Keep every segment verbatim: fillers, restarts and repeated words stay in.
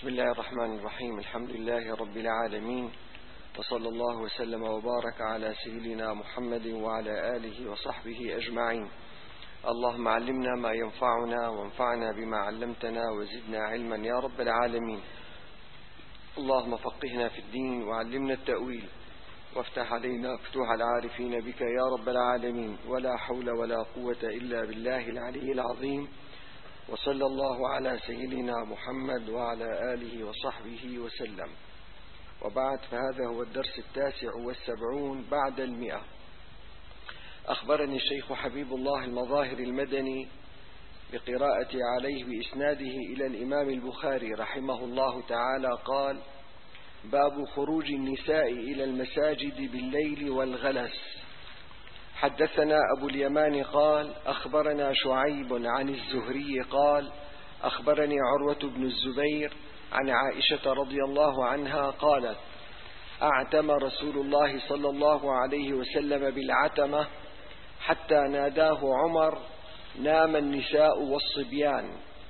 بسم الله الرحمن الرحيم. الحمد لله رب العالمين، وصلى الله وسلم وبارك على سيدنا محمد وعلى آله وصحبه أجمعين. اللهم علمنا ما ينفعنا وانفعنا بما علمتنا وزدنا علما يا رب العالمين. اللهم فقهنا في الدين وعلمنا التأويل وافتح علينا فتوح العارفين بك يا رب العالمين. ولا حول ولا قوة إلا بالله العلي العظيم. وصلى الله على سيدنا محمد وعلى آله وصحبه وسلم. وبعد، فهذا هو الدرس التاسع والسبعون بعد المئة. أخبرني الشيخ حبيب الله المظاهر المدني بقراءة عليه بإسناده إلى الإمام البخاري رحمه الله تعالى قال: باب خروج النساء إلى المساجد بالليل والغلس. حدثنا أبو اليمان قال: أخبرنا شعيب عن الزهري قال: أخبرني عروة بن الزبير عن عائشة رضي الله عنها قالت: أعتم رسول الله صلى الله عليه وسلم بالعتمة حتى ناداه عمر: نام النساء والصبيان.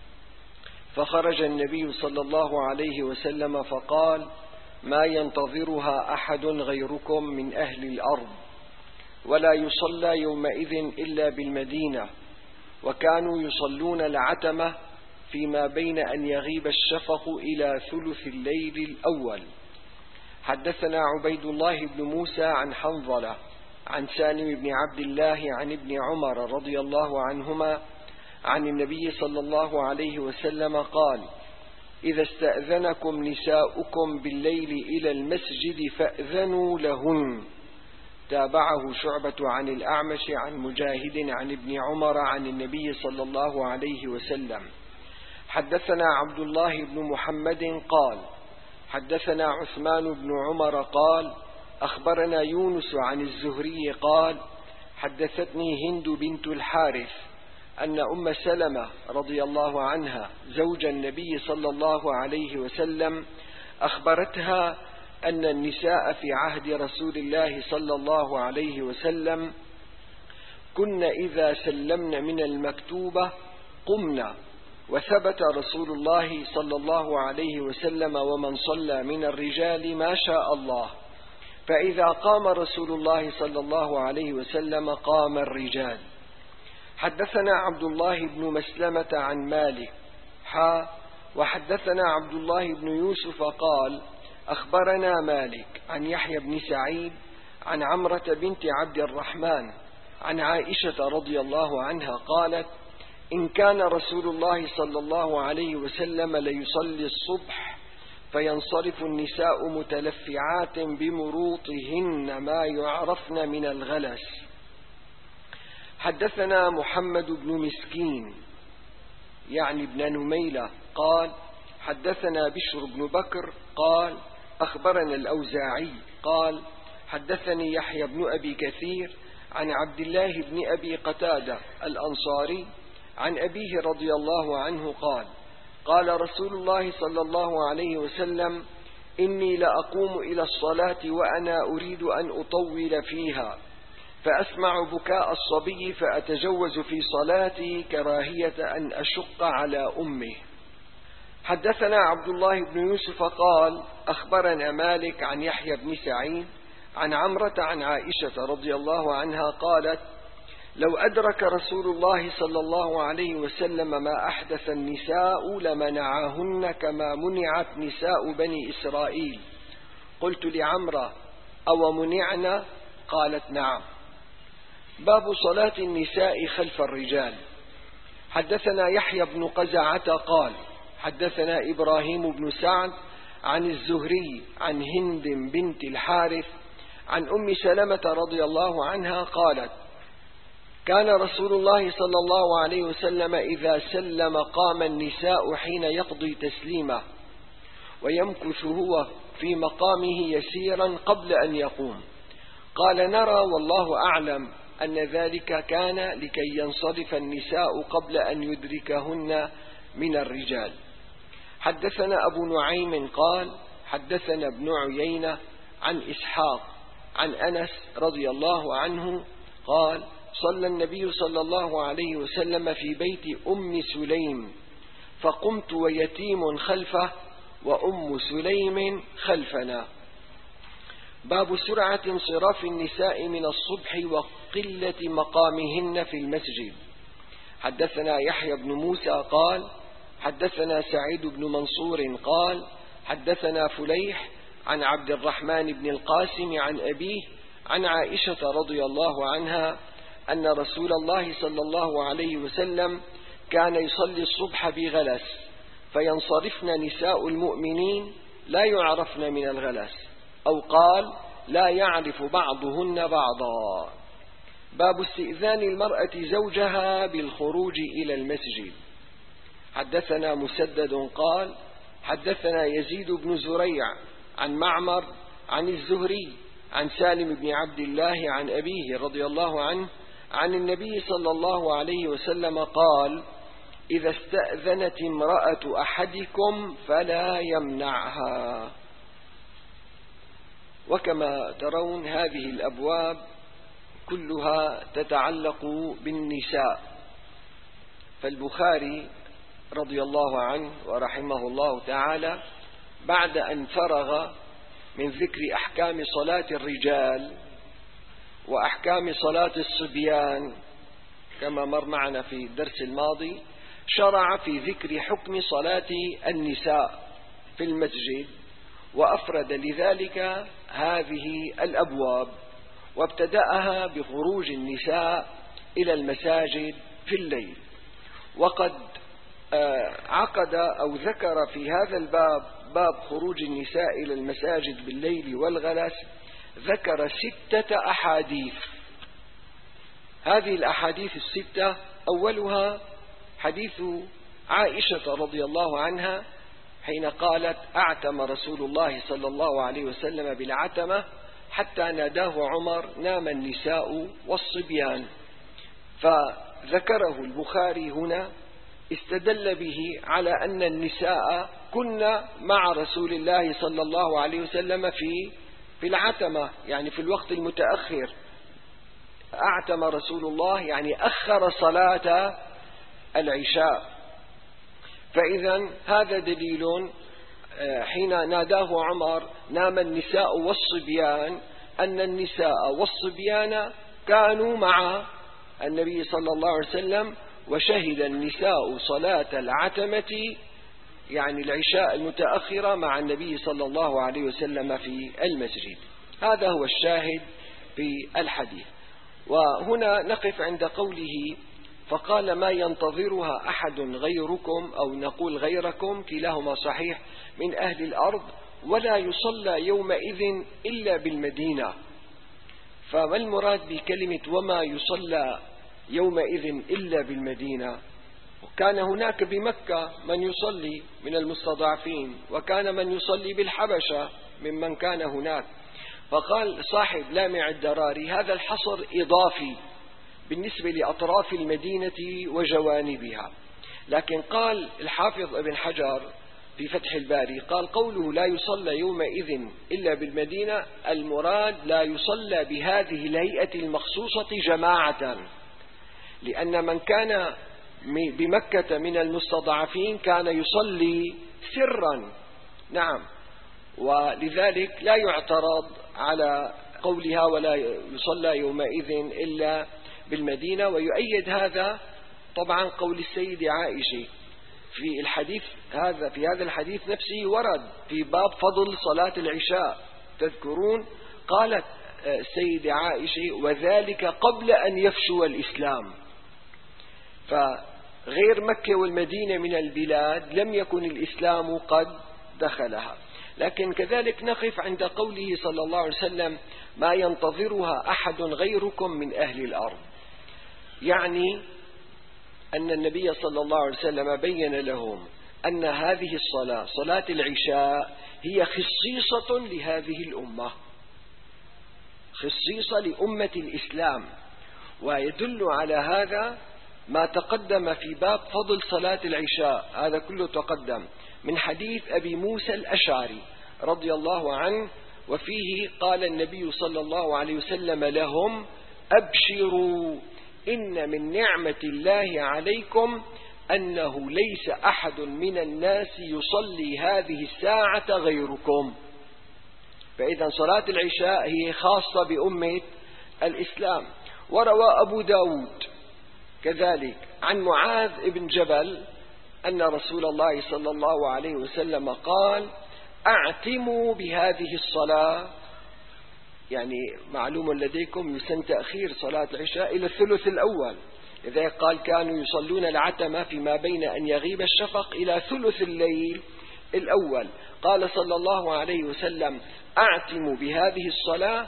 فخرج النبي صلى الله عليه وسلم فقال: ما ينتظرها أحد غيركم من أهل الأرض، ولا يصلى يومئذ إلا بالمدينة، وكانوا يصلون العتمة فيما بين أن يغيب الشفق إلى ثلث الليل الأول. حدثنا عبيد الله بن موسى عن حنظلة عن سالم بن عبد الله عن ابن عمر رضي الله عنهما عن النبي صلى الله عليه وسلم قال: إذا استأذنكم نساؤكم بالليل إلى المسجد فأذنوا لهن. تابعه شعبة عن الأعمش عن مجاهد عن ابن عمر عن النبي صلى الله عليه وسلم. حدثنا عبد الله بن محمد قال: حدثنا عثمان بن عمر قال: أخبرنا يونس عن الزهري قال: حدثتني هند بنت الحارث أن أم سلمة رضي الله عنها زوج النبي صلى الله عليه وسلم أخبرتها أن النساء في عهد رسول الله صلى الله عليه وسلم كن إذا سلمن من المكتوبة قمنا، وثبت رسول الله صلى الله عليه وسلم ومن صلى من الرجال ما شاء الله، فإذا قام رسول الله صلى الله عليه وسلم قام الرجال. حدثنا عبد الله بن مسلمة عن مالك حا وحدثنا عبد الله بن يوسف قال: أخبرنا مالك عن يحيى بن سعيد عن عمرة بنت عبد الرحمن عن عائشة رضي الله عنها قالت: إن كان رسول الله صلى الله عليه وسلم ليصلي الصبح فينصرف النساء متلفعات بمروطهن ما يعرفن من الغلس. حدثنا محمد بن مسكين يعني ابن نميلة قال: حدثنا بشر بن بكر قال: أخبرنا الأوزاعي قال: حدثني يحيى بن أبي كثير عن عبد الله بن أبي قتادة الأنصاري عن أبيه رضي الله عنه قال: قال رسول الله صلى الله عليه وسلم: إني لأقوم إلى الصلاة وأنا أريد أن أطول فيها، فأسمع بكاء الصبي فأتجوز في صلاتي كراهية أن أشق على أمه. حدثنا عبد الله بن يوسف قال: أخبرنا مالك عن يحيى بن سعيد عن عمرة عن عائشة رضي الله عنها قالت: لو أدرك رسول الله صلى الله عليه وسلم ما أحدث النساء لمنعهن كما منعت نساء بني إسرائيل. قلت لعمرة: أو منعنا؟ قالت: نعم. باب صلاة النساء خلف الرجال. حدثنا يحيى بن قزعة قال: حدثنا إبراهيم بن سعد عن الزهري عن هند بنت الحارث عن أم سلمة رضي الله عنها قالت: كان رسول الله صلى الله عليه وسلم إذا سلم قام النساء حين يقضي تسليمه، ويمكث هو في مقامه يسيرا قبل أن يقوم. قال: نرى والله أعلم أن ذلك كان لكي ينصرف النساء قبل أن يدركهن من الرجال. حدثنا أبو نعيم قال: حدثنا ابن عيينة عن إسحاق عن أنس رضي الله عنه قال: صلى النبي صلى الله عليه وسلم في بيت أم سليم، فقمت ويتيم خلفه وأم سليم خلفنا. باب سرعة انصراف النساء من الصبح وقلة مقامهن في المسجد. حدثنا يحيى بن موسى قال حدثنا سعيد بن منصور قال حدثنا فليح عن عبد الرحمن بن القاسم عن أبيه عن عائشة رضي الله عنها أن رسول الله صلى الله عليه وسلم كان يصلي الصبح بغلس، فينصرفن نساء المؤمنين لا يعرفن من الغلس، أو قال لا يعرف بعضهن بعضا. باب استئذان المرأة زوجها بالخروج إلى المسجد. حدثنا مسدد قال حدثنا يزيد بن زريع عن معمر عن الزهري عن سالم بن عبد الله عن أبيه رضي الله عنه عن النبي صلى الله عليه وسلم قال: إذا استأذنت امرأة أحدكم فلا يمنعها. وكما ترون هذه الأبواب كلها تتعلق بالنساء، فالبخاري رضي الله عنه ورحمه الله تعالى بعد أن فرغ من ذكر أحكام صلاة الرجال وأحكام صلاة الصبيان كما مر معنا في الدرس الماضي، شرع في ذكر حكم صلاة النساء في المسجد، وأفرد لذلك هذه الأبواب، وابتدأها بخروج النساء إلى المساجد في الليل. وقد عقد أو ذكر في هذا الباب، باب خروج النساء إلى المساجد بالليل والغلس، ذكر ستة أحاديث. هذه الأحاديث الستة أولها حديث عائشة رضي الله عنها حين قالت: أعتم رسول الله صلى الله عليه وسلم بالعتمة حتى ناداه عمر: نام النساء والصبيان. فذكره البخاري هنا، استدل به على أن النساء كن مع رسول الله صلى الله عليه وسلم في في العتمة، يعني في الوقت المتأخر. أعتم رسول الله يعني أخر صلاة العشاء. فإذا هذا دليل حين ناداه عمر: نام النساء والصبيان، أن النساء والصبيان كانوا مع النبي صلى الله عليه وسلم، وشهد النساء صلاة العتمة يعني العشاء المتأخرة مع النبي صلى الله عليه وسلم في المسجد. هذا هو الشاهد في الحديث. وهنا نقف عند قوله: فقال ما ينتظرها أحد غيركم، أو نقول غيركم، كلاهما صحيح، من أهل الأرض، ولا يصلى يومئذ إلا بالمدينة. فما المراد بكلمة وما يصلى يومئذ إلا بالمدينة؟ وكان هناك بمكة من يصلي من المستضعفين، وكان من يصلي بالحبشة ممن كان هناك. فقال صاحب لامع الدراري: هذا الحصر إضافي بالنسبة لأطراف المدينة وجوانبها. لكن قال الحافظ ابن حجر في فتح الباري، قال: قوله لا يصلى يومئذ إلا بالمدينة، المراد لا يصلى بهذه الهيئة المخصوصة جماعة، لأن من كان بمكة من المستضعفين كان يصلي سرا. نعم، ولذلك لا يعترض على قولها ولا يصلى يومئذ إلا بالمدينة. ويؤيد هذا طبعا قول السيدة عائشة في الحديث هذا. في هذا الحديث نفسه ورد في باب فضل صلاة العشاء، تذكرون قالت السيدة عائشة: وذلك قبل أن يفشو الإسلام. فغير مكة والمدينة من البلاد لم يكن الإسلام قد دخلها. لكن كذلك نقف عند قوله صلى الله عليه وسلم: ما ينتظرها أحد غيركم من أهل الأرض، يعني أن النبي صلى الله عليه وسلم بين لهم أن هذه الصلاة، صلاة العشاء، هي خصيصة لهذه الأمة، خصيصة لأمة الإسلام. ويدل على هذا ما تقدم في باب فضل صلاة العشاء، هذا كله تقدم من حديث أبي موسى الأشعري رضي الله عنه، وفيه قال النبي صلى الله عليه وسلم لهم: أبشروا، إن من نعمة الله عليكم أنه ليس أحد من الناس يصلي هذه الساعة غيركم. فإذا صلاة العشاء هي خاصة بأمة الإسلام. وروى أبو داود كذلك عن معاذ بن جبل أن رسول الله صلى الله عليه وسلم قال: أعتموا بهذه الصلاة. يعني معلوم لديكم يسن تأخير صلاة العشاء إلى الثلث الأول، لذلك قال: كانوا يصلون العتمة فيما بين أن يغيب الشفق إلى ثلث الليل الأول. قال صلى الله عليه وسلم: أعتموا بهذه الصلاة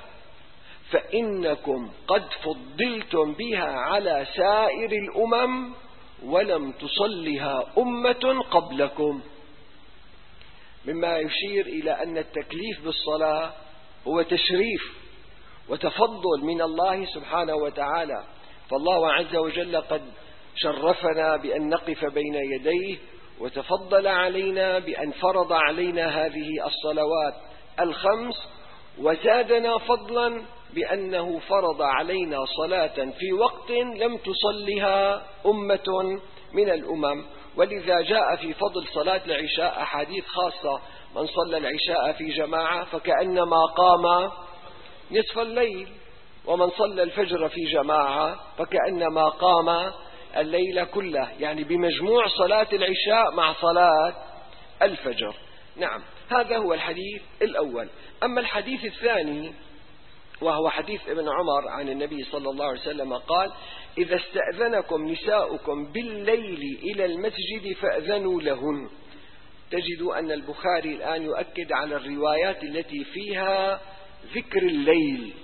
فإنكم قد فضلتم بها على سائر الأمم ولم تصلها أمة قبلكم. مما يشير إلى أن التكليف بالصلاة هو تشريف وتفضل من الله سبحانه وتعالى، فالله عز وجل قد شرفنا بأن نقف بين يديه، وتفضل علينا بأن فرض علينا هذه الصلوات الخمس، وزادنا فضلا بأنه فرض علينا صلاة في وقت لم تصلها أمة من الأمم. ولذا جاء في فضل صلاة العشاء أحاديث خاصة: من صلى العشاء في جماعة فكأنما قام نصف الليل، ومن صلى الفجر في جماعة فكأنما قام الليل كله، يعني بمجموع صلاة العشاء مع صلاة الفجر. نعم، هذا هو الحديث الأول. أما الحديث الثاني وهو حديث ابن عمر عن النبي صلى الله عليه وسلم قال: إذا استأذنكم نساؤكم بالليل إلى المسجد فأذنوا لهن. تجد أن البخاري الآن يؤكد على الروايات التي فيها ذكر الليل.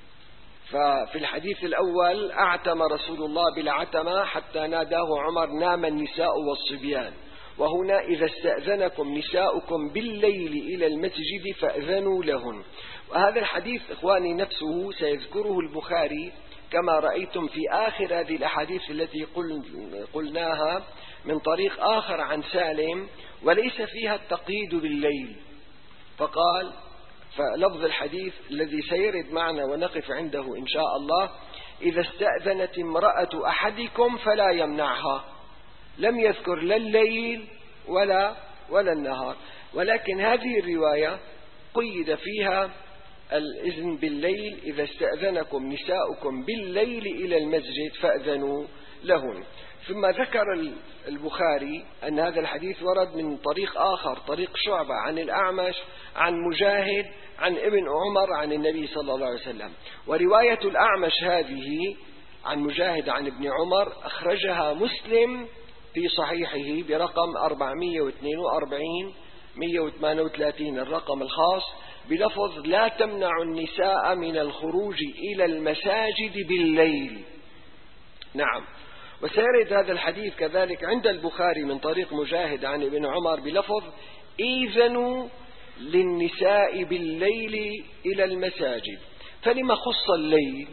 ففي الحديث الأول: أعتم رسول الله بالعتمة حتى ناداه عمر: نام النساء والصبيان. وهنا: إذا استأذنكم نساؤكم بالليل إلى المسجد فأذنوا لهن. وهذا الحديث إخواني نفسه سيذكره البخاري كما رأيتم في آخر هذه الأحاديث التي قلناها من طريق آخر عن سالم، وليس فيها التقييد بالليل. فقال: فلفظ الحديث الذي سيرد معنا ونقف عنده إن شاء الله: إذا استأذنت امرأة أحدكم فلا يمنعها. لم يذكر لا الليل ولا ولا النهار، ولكن هذه الرواية قيد فيها الإذن بالليل: إذا استأذنكم نساؤكم بالليل إلى المسجد فأذنوا لهن. ثم ذكر البخاري أن هذا الحديث ورد من طريق آخر، طريق شعبة عن الأعمش عن مجاهد عن ابن عمر عن النبي صلى الله عليه وسلم. ورواية الأعمش هذه عن مجاهد عن ابن عمر أخرجها مسلم في صحيحه برقم أربعمائة واثنين وأربعين مئة وثمانية وثلاثين الرقم الخاص، بلفظ: لا تمنع النساء من الخروج إلى المساجد بالليل. نعم. وسيرد هذا الحديث كذلك عند البخاري من طريق مجاهد عن ابن عمر بلفظ: إذنوا للنساء بالليل إلى المساجد. فلما خص الليل؟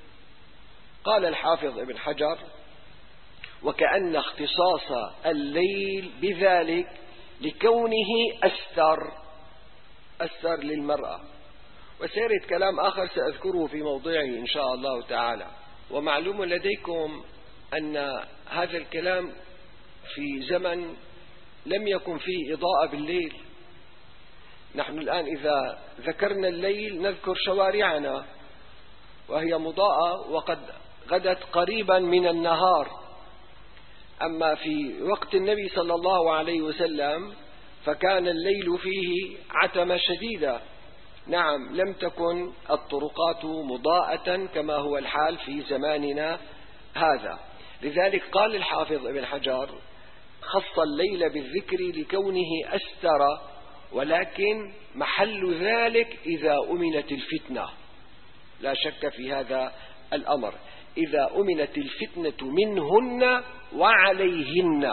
قال الحافظ ابن حجر: وكأن اختصاص الليل بذلك لكونه أستر أستر للمرأة. وسيرد كلام آخر سأذكره في موضعه إن شاء الله تعالى. ومعلوم لديكم أن هذا الكلام في زمن لم يكن فيه إضاءة بالليل. نحن الآن إذا ذكرنا الليل نذكر شوارعنا وهي مضاءة وقد غدت قريبا من النهار. أما في وقت النبي صلى الله عليه وسلم فكان الليل فيه عتمة شديدة. نعم، لم تكن الطرقات مضاءة كما هو الحال في زماننا هذا. لذلك قال الحافظ ابن حجر: خص الليل بالذكر لكونه أستر، ولكن محل ذلك إذا أمنت الفتنة. لا شك في هذا الأمر، إذا أمنت الفتنة منهن وعليهن.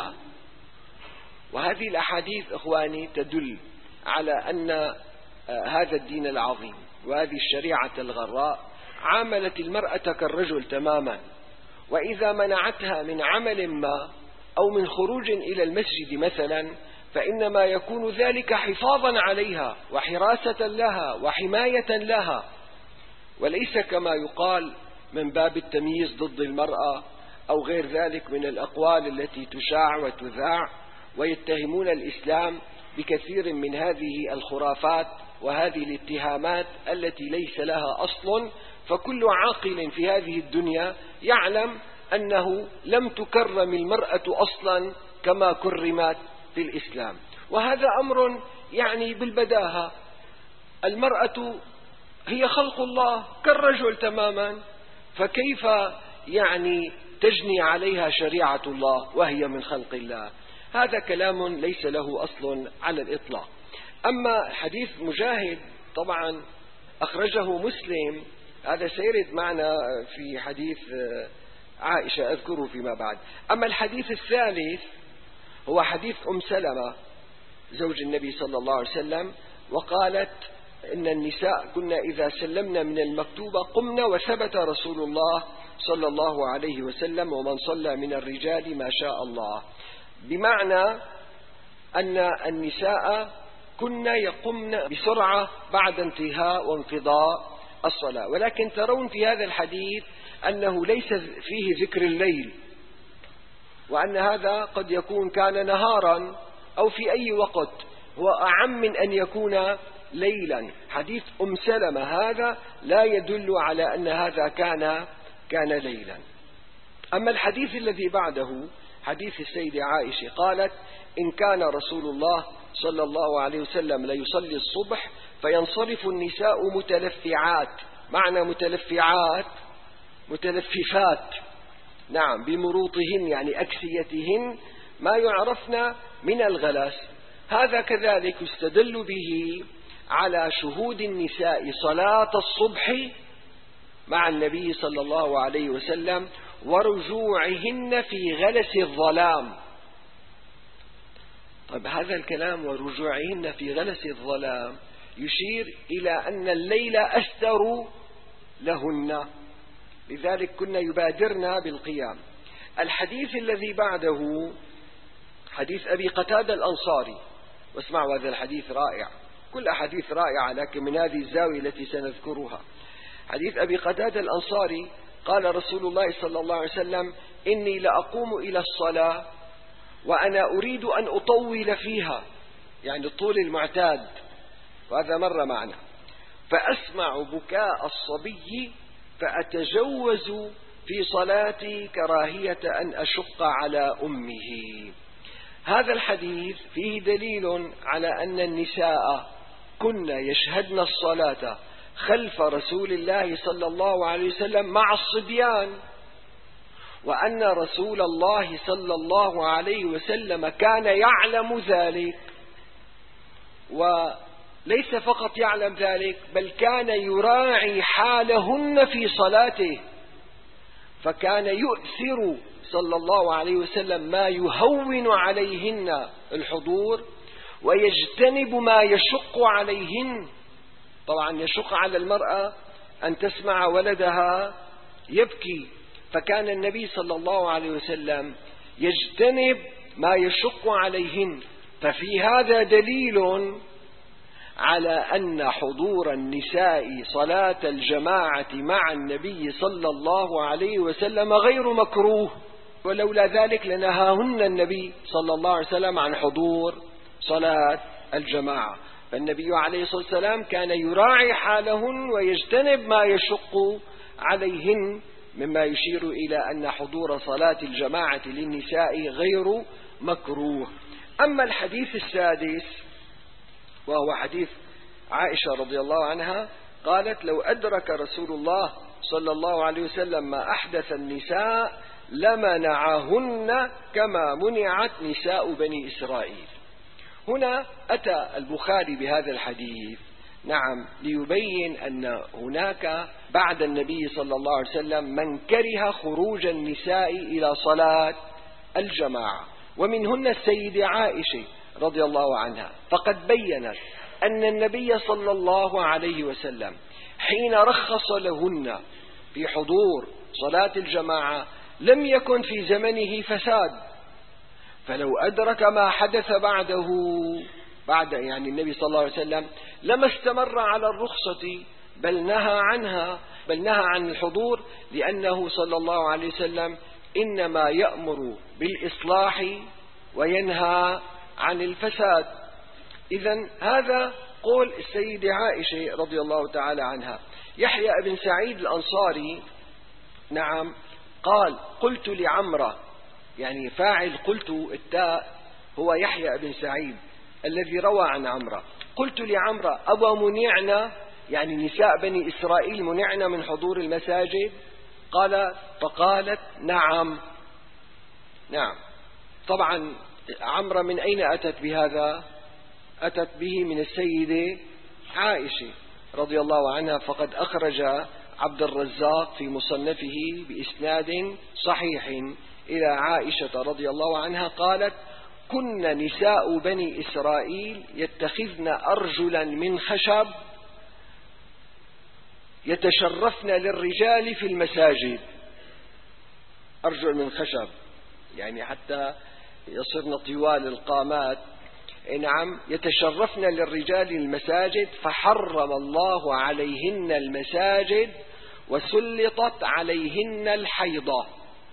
وهذه الأحاديث إخواني تدل على أن هذا الدين العظيم وهذه الشريعة الغراء عاملت المرأة كالرجل تماما، وإذا منعتها من عمل ما أو من خروج إلى المسجد مثلا فإنما يكون ذلك حفاظا عليها وحراسة لها وحماية لها، وليس كما يقال من باب التمييز ضد المرأة أو غير ذلك من الأقوال التي تشاع وتذاع، ويتهمون الإسلام بكثير من هذه الخرافات وهذه الاتهامات التي ليس لها أصل. فكل عاقل في هذه الدنيا يعلم أنه لم تكرم المرأة أصلا كما كرمت في الإسلام، وهذا أمر يعني بالبداهة. المرأة هي خلق الله كالرجل تماما، فكيف يعني تجني عليها شريعة الله وهي من خلق الله؟ هذا كلام ليس له أصل على الإطلاق. أما حديث مجاهد طبعا أخرجه مسلم، هذا سيرد معنا في حديث عائشة أذكره فيما بعد. أما الحديث الثالث هو حديث أم سلمة زوج النبي صلى الله عليه وسلم، وقالت إن النساء كنا إذا سلمنا من المكتوبة قمنا وثبت رسول الله صلى الله عليه وسلم ومن صلى من الرجال ما شاء الله، بمعنى أن النساء كنا يقمن بسرعة بعد انتهاء وانقضاء الصلاة. ولكن ترون في هذا الحديث أنه ليس فيه ذكر الليل، وأن هذا قد يكون كان نهارا أو في أي وقت، هو أعم من أن يكون ليلا. حديث أم سلمة هذا لا يدل على أن هذا كان كان ليلا. أما الحديث الذي بعده حديث السيدة عائشة قالت إن كان رسول الله صلى الله عليه وسلم ليصلي الصبح فينصرف النساء متلفعات، معنى متلفعات متلففات، نعم، بمروطهن يعني أكسيتهن ما يعرفن من الغلس. هذا كذلك يستدل به على شهود النساء صلاة الصبح مع النبي صلى الله عليه وسلم ورجوعهن في غلس الظلام. طيب هذا الكلام ورجوعهن في غلس الظلام يشير إلى أن الليل أستر لهن، لذلك كنا يبادرن بالقيام. الحديث الذي بعده حديث أبي قتادة الأنصاري، واسمعوا هذا الحديث رائع، كل أحاديث رائعة لكن من هذه الزاوية التي سنذكرها. حديث أبي قتادة الأنصاري قال رسول الله صلى الله عليه وسلم إني لأقوم إلى الصلاة وأنا أريد أن أطول فيها، يعني الطول المعتاد، وهذا مر معنا، فأسمع بكاء الصبي فأتجوز في صلاتي كراهية أن أشق على أمه. هذا الحديث فيه دليل على أن النساء كن يشهدن الصلاة خلف رسول الله صلى الله عليه وسلم مع الصبيان، وأن رسول الله صلى الله عليه وسلم كان يعلم ذلك، وليس فقط يعلم ذلك بل كان يراعي حالهن في صلاته، فكان يؤثر صلى الله عليه وسلم ما يهون عليهن الحضور ويجتنب ما يشق عليهن. طبعا يشق على المرأة أن تسمع ولدها يبكي، فكان النبي صلى الله عليه وسلم يجتنب ما يشق عليهن. ففي هذا دليل على أن حضور النساء صلاة الجماعة مع النبي صلى الله عليه وسلم غير مكروه، ولولا ذلك لنهاهن النبي صلى الله عليه وسلم عن حضور صلاة الجماعة. فالنبي عليه الصلاة والسلام كان يراعي حالهن ويجتنب ما يشق عليهن، مما يشير إلى أن حضور صلاة الجماعة للنساء غير مكروه. أما الحديث السادس وهو حديث عائشة رضي الله عنها قالت لو أدرك رسول الله صلى الله عليه وسلم ما أحدث النساء لمنعهن كما منعت نساء بني إسرائيل. هنا أتى البخاري بهذا الحديث نعم ليبين أن هناك بعد النبي صلى الله عليه وسلم من كره خروج النساء إلى صلاة الجماعة، ومنهن السيدة عائشة رضي الله عنها، فقد بينت أن النبي صلى الله عليه وسلم حين رخص لهن في حضور صلاة الجماعة لم يكن في زمنه فساد، فلو أدرك ما حدث بعده بعد يعني النبي صلى الله عليه وسلم لما استمر على الرخصة بل نهى عنها، بل نهى عن الحضور، لأنه صلى الله عليه وسلم إنما يأمر بالإصلاح وينهى عن الفساد. إذن هذا قول السيدة عائشة رضي الله تعالى عنها. يحيى بن سعيد الأنصاري نعم قال قلت لعمرة، يعني فاعل قلت التاء هو يحيى بن سعيد الذي روى عن عمرة، قلت لعمرة أبا منعنا، يعني نساء بني إسرائيل منعنا من حضور المساجد؟ قال فقالت نعم نعم. طبعا عمرة من أين أتت بهذا؟ أتت به من السيدة عائشة رضي الله عنها، فقد أخرج عبد الرزاق في مصنفه بإسناد صحيح إلى عائشة رضي الله عنها قالت كن نساء بني إسرائيل يتخذن أرجلا من خشب يتشرفن للرجال في المساجد. أرجل من خشب يعني حتى يصرن طوال القامات، نعم، يتشرفن للرجال المساجد، فحرم الله عليهن المساجد وسلطت عليهن الحيضة.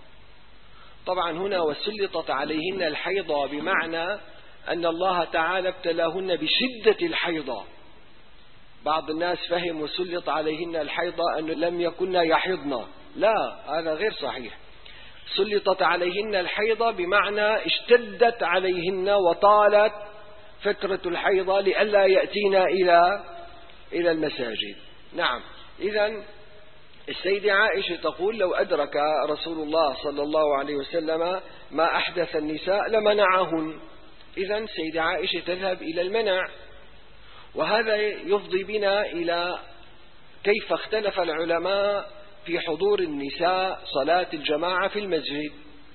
طبعا هنا وسلطت عليهن الحيضة بمعنى أن الله تعالى ابتلاهن بشدة الحيضة. بعض الناس فهم وسلط عليهن الحيضة أنه لم يكن يحضن، لا، هذا غير صحيح. سلطت عليهن الحيضة بمعنى اشتدت عليهن وطالت فترة الحيضة لئلا يأتينا إلى إلى المساجد. نعم. إذن السيدة عائشة تقول لو أدرك رسول الله صلى الله عليه وسلم ما أحدث النساء لمنعهن. إذن السيدة عائشة تذهب إلى المنع، وهذا يفضي بنا إلى كيف اختلف العلماء في حضور النساء صلاة الجماعة في المسجد.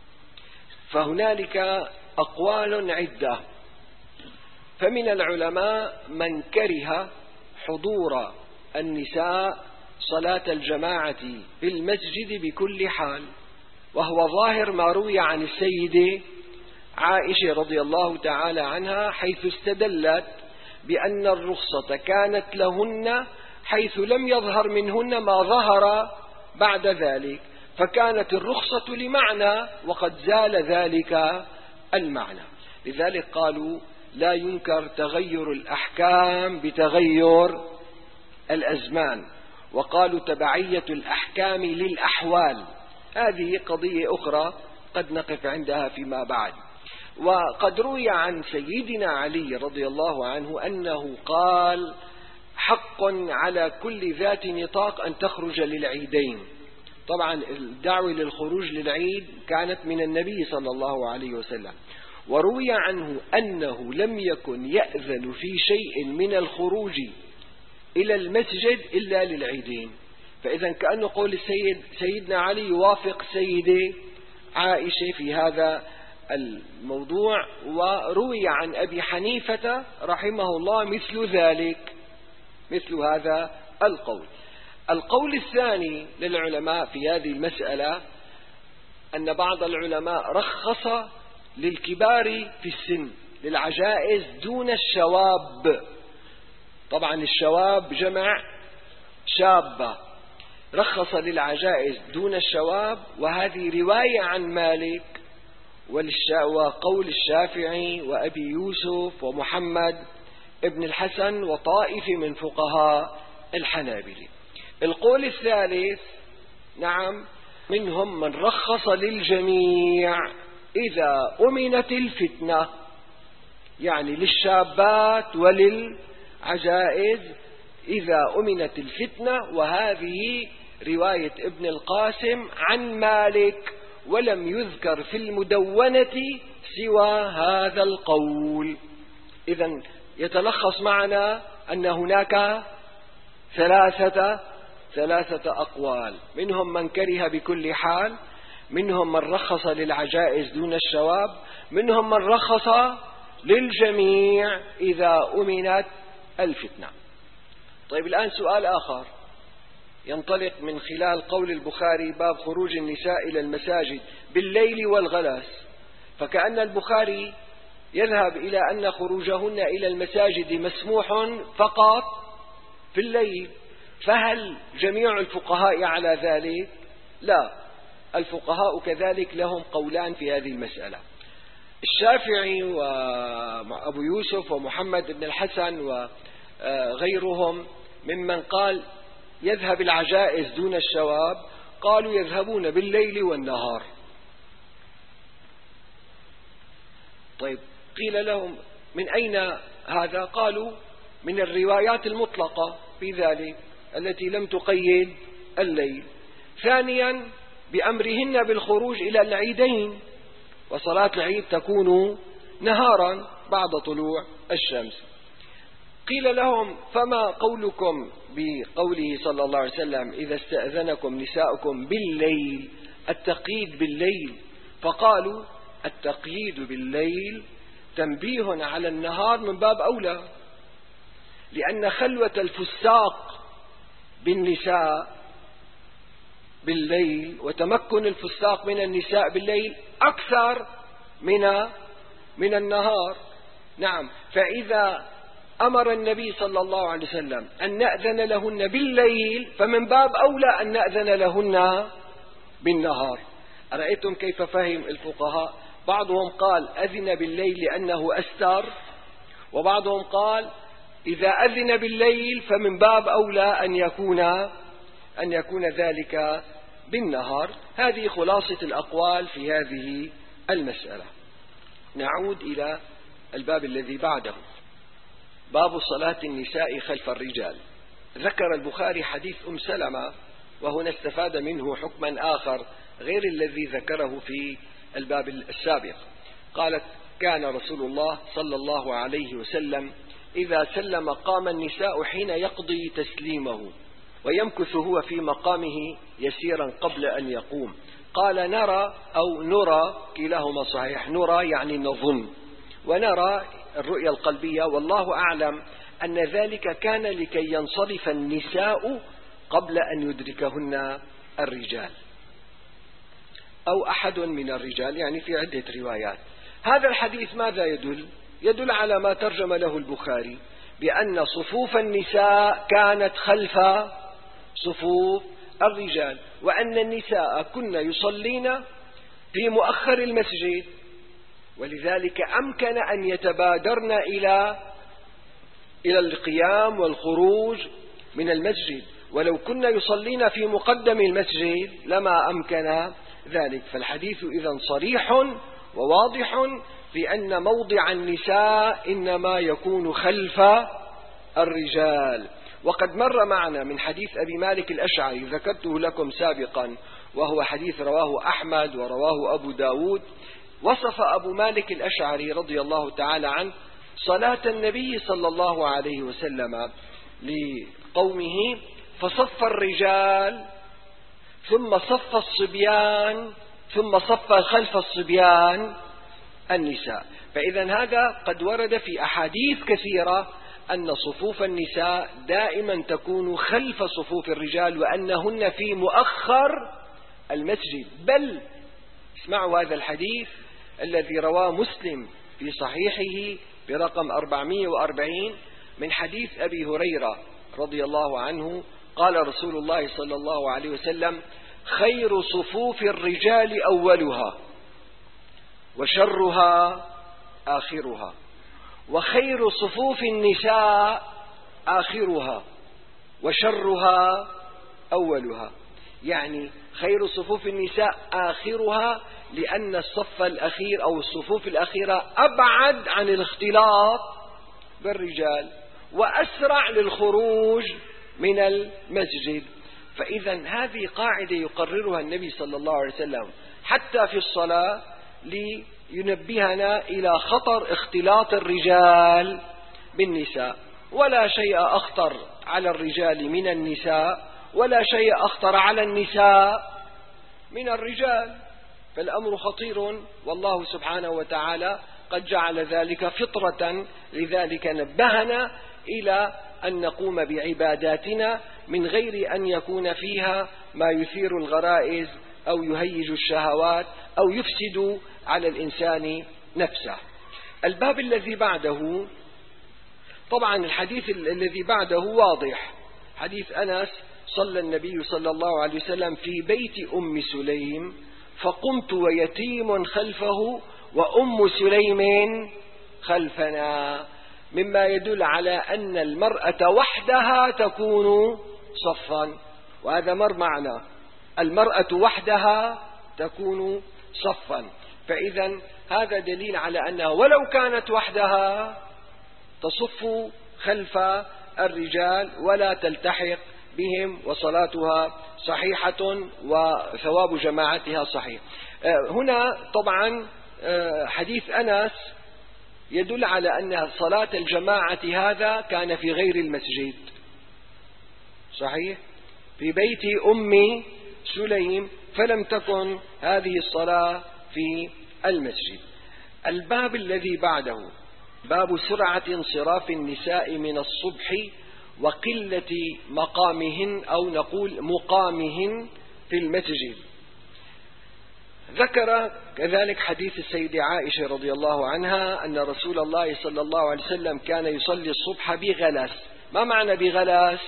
فهنالك أقوال عدة، فمن العلماء من كره حضور النساء صلاة الجماعة في المسجد بكل حال، وهو ظاهر ما روي عن السيدة عائشة رضي الله تعالى عنها، حيث استدلت بأن الرخصة كانت لهن حيث لم يظهر منهن ما ظهر بعد ذلك، فكانت الرخصة لمعنى وقد زال ذلك المعنى. لذلك قالوا لا ينكر تغير الأحكام بتغير الأزمان، وقالوا تبعية الأحكام للأحوال. هذه قضية أخرى قد نقف عندها فيما بعد. وقد روي عن سيدنا علي رضي الله عنه أنه قال حق على كل ذات نطاق أن تخرج للعيدين. طبعا الدعوة للخروج للعيد كانت من النبي صلى الله عليه وسلم، وروي عنه أنه لم يكن يأذن في شيء من الخروج إلى المسجد إلا للعيدين. فإذا كأنه قول السيد سيدنا علي يوافق سيدة عائشة في هذا الموضوع. وروي عن أبي حنيفة رحمه الله مثل ذلك، مثل هذا القول. القول الثاني للعلماء في هذه المسألة أن بعض العلماء رخص للكبار في السن، للعجائز دون الشواب. طبعا الشواب جمع شابة، رخص للعجائز دون الشواب، وهذه رواية عن مالك وقول الشافعي وأبي يوسف ومحمد ابن الحسن وطائف من فقهاء الحنابلة. القول الثالث نعم منهم من رخص للجميع إذا أمنت الفتنة، يعني للشابات وللعجائز إذا أمنت الفتنة. وهذه رواية ابن القاسم عن مالك، ولم يذكر في المدونة سوى هذا القول. إذن يتلخص معنا أن هناك ثلاثة ثلاثة أقوال، منهم من كره بكل حال، منهم من رخص للعجائز دون الشواب، منهم من رخص للجميع إذا أمنت الفتنة. طيب الآن سؤال آخر ينطلق من خلال قول البخاري باب خروج النساء إلى المساجد بالليل والغلاس، فكأن البخاري يذهب إلى أن خروجهن إلى المساجد مسموح فقط في الليل، فهل جميع الفقهاء على ذلك؟ لا، الفقهاء كذلك لهم قولان في هذه المسألة. الشافعي وأبو يوسف ومحمد بن الحسن وغيرهم ممن قال يذهب العجائز دون الشواب قالوا يذهبون بالليل والنهار. طيب قيل لهم من أين هذا؟ قالوا من الروايات المطلقة في ذلك التي لم تقيد الليل. ثانيا بأمرهن بالخروج إلى العيدين، وصلاة العيد تكون نهارا بعد طلوع الشمس. قيل لهم فما قولكم بقوله صلى الله عليه وسلم إذا استأذنكم نساؤكم بالليل، التقييد بالليل؟ فقالوا التقييد بالليل تنبيه على النهار من باب أولى، لأن خلوة الفساق بالنساء بالليل وتمكن الفساق من النساء بالليل أكثر من من النهار. نعم، فإذا أمر النبي صلى الله عليه وسلم أن نأذن لهن بالليل فمن باب أولى أن نأذن لهن بالنهار. أرأيتم كيف فهم الفقهاء؟ بعضهم قال أذن بالليل لأنه أستر، وبعضهم قال إذا أذن بالليل فمن باب أولى أن يكون أن يكون ذلك بالنهار. هذه خلاصة الأقوال في هذه المسألة. نعود إلى الباب الذي بعده، باب صلاة النساء خلف الرجال. ذكر البخاري حديث أم سلمة، وهنا استفاد منه حكما آخر غير الذي ذكره في الباب السابق. قالت كان رسول الله صلى الله عليه وسلم إذا سلم قام النساء حين يقضي تسليمه، ويمكث هو في مقامه يسيرا قبل أن يقوم. قال نرى أو نرى، كلاهما صحيح، نرى يعني نظن، ونرى الرؤية القلبية، والله أعلم أن ذلك كان لكي ينصرف النساء قبل أن يدركهن الرجال أو أحد من الرجال، يعني في عدة روايات. هذا الحديث ماذا يدل؟ يدل على ما ترجم له البخاري بأن صفوف النساء كانت خلف صفوف الرجال، وأن النساء كن يصلين في مؤخر المسجد، ولذلك أمكن أن يتبادرن إلى إلى القيام والخروج من المسجد، ولو كن يصلين في مقدم المسجد لما أمكن ذلك. فالحديث إذن صريح وواضح في أن موضع النساء إنما يكون خلف الرجال. وقد مر معنا من حديث أبي مالك الأشعري ذكرته لكم سابقا، وهو حديث رواه أحمد ورواه أبو داود. وصف أبو مالك الأشعري رضي الله تعالى عنه صلاة النبي صلى الله عليه وسلم لقومه، فصف الرجال ثم صف الصبيان ثم صف خلف الصبيان النساء. فإذا هذا قد ورد في أحاديث كثيرة أن صفوف النساء دائما تكون خلف صفوف الرجال، وأنهن في مؤخر المسجد. بل اسمعوا هذا الحديث الذي رواه مسلم في صحيحه برقم أربعمائة وأربعين من حديث أبي هريرة رضي الله عنه قال رسول الله صلى الله عليه وسلم: خير صفوف الرجال أولها وشرها آخرها، وخير صفوف النساء آخرها وشرها أولها. يعني خير صفوف النساء آخرها لأن الصف الأخير أو الصفوف الأخيرة أبعد عن الاختلاط بالرجال وأسرع للخروج من المسجد. فإذا هذه قاعدة يقررها النبي صلى الله عليه وسلم حتى في الصلاة لينبهنا إلى خطر اختلاط الرجال بالنساء. ولا شيء أخطر على الرجال من النساء، ولا شيء أخطر على النساء من الرجال، فالأمر خطير، والله سبحانه وتعالى قد جعل ذلك فطرة. لذلك نبهنا إلى أن نقوم بعباداتنا من غير أن يكون فيها ما يثير الغرائز أو يهيج الشهوات أو يفسد على الإنسان نفسه. الباب الذي بعده، طبعا الحديث الذي بعده واضح، حديث أنس صلى النبي صلى الله عليه وسلم في بيت أم سليم فقمت ويتيم خلفه وأم سليم خلفنا، مما يدل على أن المرأة وحدها تكون صفا، وهذا مر معنا، المرأة وحدها تكون صفا. فإذا هذا دليل على أنها ولو كانت وحدها تصف خلف الرجال ولا تلتحق بهم، وصلاتها صحيحة وثواب جماعتها صحيح. هنا طبعا حديث أنس يدل على أن صلاة الجماعة هذا كان في غير المسجد، صحيح، في بيت أم سليم، فلم تكن هذه الصلاة في المسجد. الباب الذي بعده باب سرعة انصراف النساء من الصبح وقلة مقامهن أو نقول مقامهن في المسجد. ذكر كذلك حديث السيدة عائشة رضي الله عنها أن رسول الله صلى الله عليه وسلم كان يصلي الصبح بغلس. ما معنى بغلس؟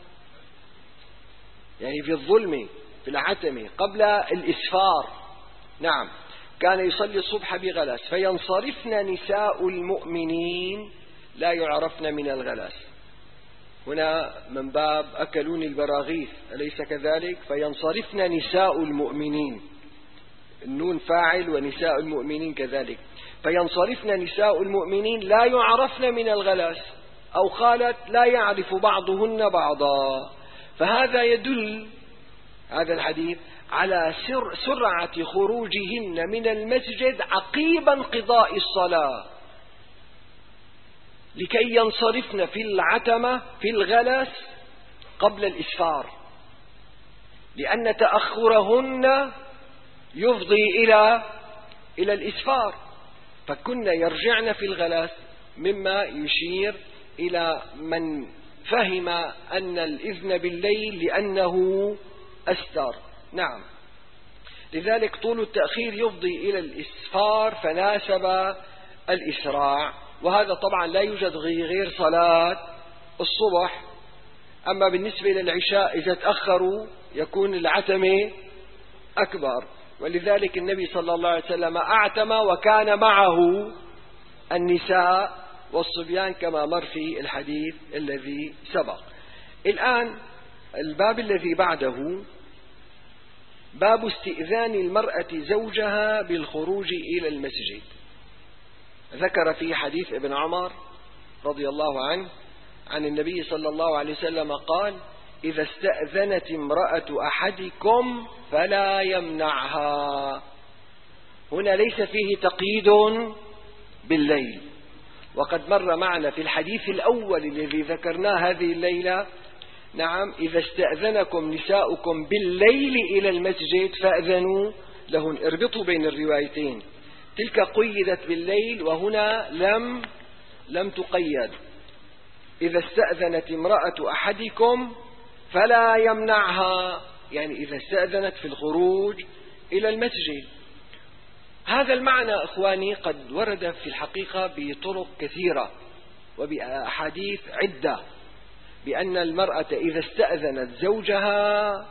يعني في الظلم، في العتمة، قبل الإسفار. نعم، كان يصلي الصبح بغلس، فينصرفن نساء المؤمنين لا يعرفن من الغلس. هنا من باب أكلون البراغيث، أليس كذلك؟ فينصرفن نساء المؤمنين، النون فاعل ونساء المؤمنين كذلك، فينصرفن نساء المؤمنين لا يعرفن من الغلس، أو قالت لا يعرف بعضهن بعضا. فهذا يدل هذا الحديث على سر سرعة خروجهن من المسجد عقيب انقضاء الصلاة، لكي ينصرفن في العتمة في الغلس قبل الإسفار، لأن تأخرهن يفضي إلى إلى الإسفار، فكن يرجعن في الغلس، مما يشير إلى من فهم أن الإذن بالليل لأنه أستر. نعم، لذلك طول التأخير يفضي إلى الإسفار فناسب الإسراع، وهذا طبعا لا يوجد غير صلاة الصبح. أما بالنسبة للعشاء إذا تأخروا يكون العتمة أكبر، ولذلك النبي صلى الله عليه وسلم أعتم وكان معه النساء والصبيان كما مر في الحديث الذي سبق. الآن الباب الذي بعده باب استئذان المرأة زوجها بالخروج إلى المسجد. ذكر في حديث ابن عمر رضي الله عنه عن النبي صلى الله عليه وسلم قال: إذا استأذنت امرأة أحدكم فلا يمنعها. هنا ليس فيه تقييد بالليل، وقد مر معنا في الحديث الأول الذي ذكرناه هذه الليلة، نعم، إذا استأذنكم نساؤكم بالليل إلى المسجد فأذنوا لهن. اربطوا بين الروايتين، تلك قيدت بالليل وهنا لم لم تقيد. إذا استأذنت امرأة أحدكم فلا يمنعها، يعني إذا استأذنت في الخروج إلى المسجد. هذا المعنى إخواني قد ورد في الحقيقة بطرق كثيرة وبأحاديث عدة، بأن المرأة إذا استأذنت زوجها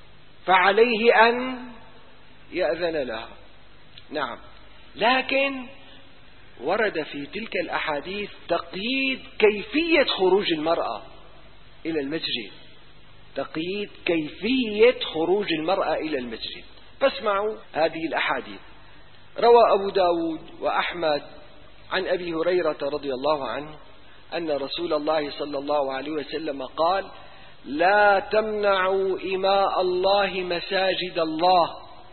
فعليه أن يأذن لها. نعم، لكن ورد في تلك الأحاديث تقييد كيفية خروج المرأة إلى المسجد، تقييد كيفية خروج المرأة إلى المسجد. فاسمعوا هذه الأحاديث. روى أبو داود وأحمد عن أبي هريرة رضي الله عنه أن رسول الله صلى الله عليه وسلم قال: لا تمنعوا إماء الله مساجد الله،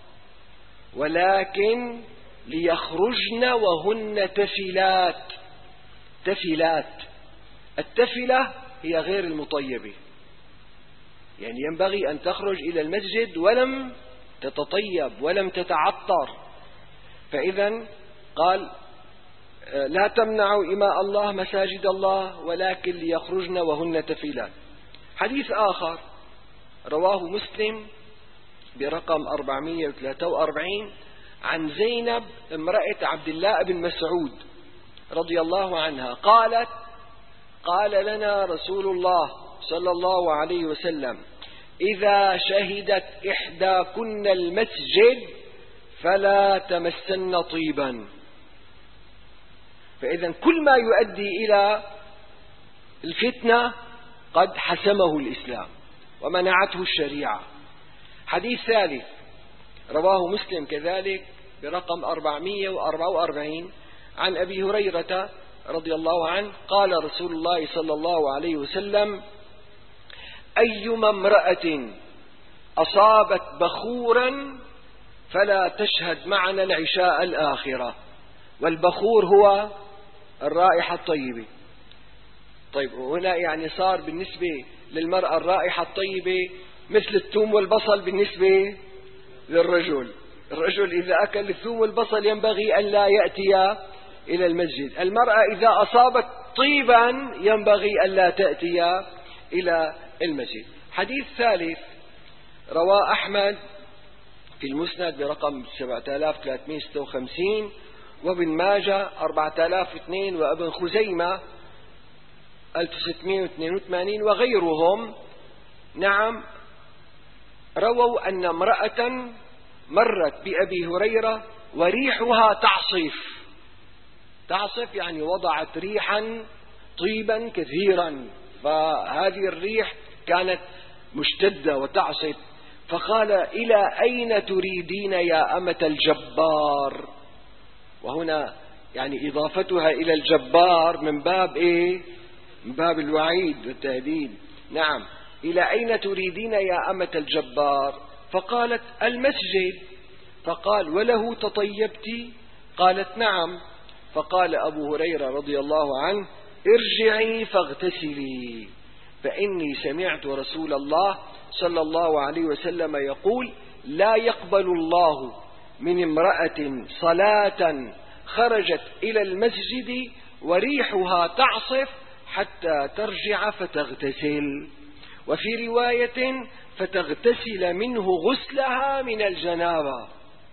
ولكن ليخرجن وهن تفلات. تفلات، التفلة هي غير المطيبة، يعني ينبغي أن تخرج إلى المسجد ولم تتطيب ولم تتعطر. فإذا قال: لا تمنعوا إماء الله مساجد الله ولكن ليخرجن وهن تفلات. حديث آخر رواه مسلم برقم أربعمائة وثلاثة وأربعين عن زينب امرأة عبد الله بن مسعود رضي الله عنها قالت: قال لنا رسول الله صلى الله عليه وسلم: إذا شهدت إحداكن المسجد فلا تمسن طيبا. فإذا كل ما يؤدي إلى الفتنة قد حسمه الإسلام ومنعته الشريعة. حديث ثالث رواه مسلم كذلك برقم أربعمائة وأربعة وأربعين عن أبي هريرة رضي الله عنه قال رسول الله صلى الله عليه وسلم: أيما امرأة أصابت بخورا فلا تشهد معنا العشاء الآخرة. والبخور هو الرائحة الطيبة. طيب هنا يعني صار بالنسبة للمرأة الرائحة الطيبة مثل الثوم والبصل بالنسبة للرجل. الرجل إذا أكل الثوم والبصل ينبغي أن لا يأتي إلى المسجد. المرأة إذا أصابت طيبا ينبغي أن لا تأتي إلى المسجد. حديث ثالث رواه أحمد في المسند برقم سبعة آلاف وثلاثمائة وستة وخمسين، وابن ماجه أربعة آلاف واثنين، وابن خزيمة ألف وستمائة واثنين وثمانين وغيرهم. نعم، رووا أن امرأة مرت بأبي هريرة وريحها تعصف. تعصف يعني وضعت ريحا طيبا كثيرا، فهذه الريح كانت مشتدة وتعصف. فقال: إلى أين تريدين يا أمة الجبار؟ وهنا يعني إضافتها إلى الجبار من باب إيه؟ من باب الوعيد والتهديد. نعم، إلى أين تريدين يا أمة الجبار؟ فقالت: المسجد. فقال: وله تطيبت؟ قالت: نعم. فقال أبو هريرة رضي الله عنه: ارجعي فاغتسلي، فإني سمعت رسول الله صلى الله عليه وسلم يقول: لا يقبل الله من امرأة صلاة خرجت إلى المسجد وريحها تعصف حتى ترجع فتغتسل، وفي رواية فتغتسل منه غسلها من الجنابة.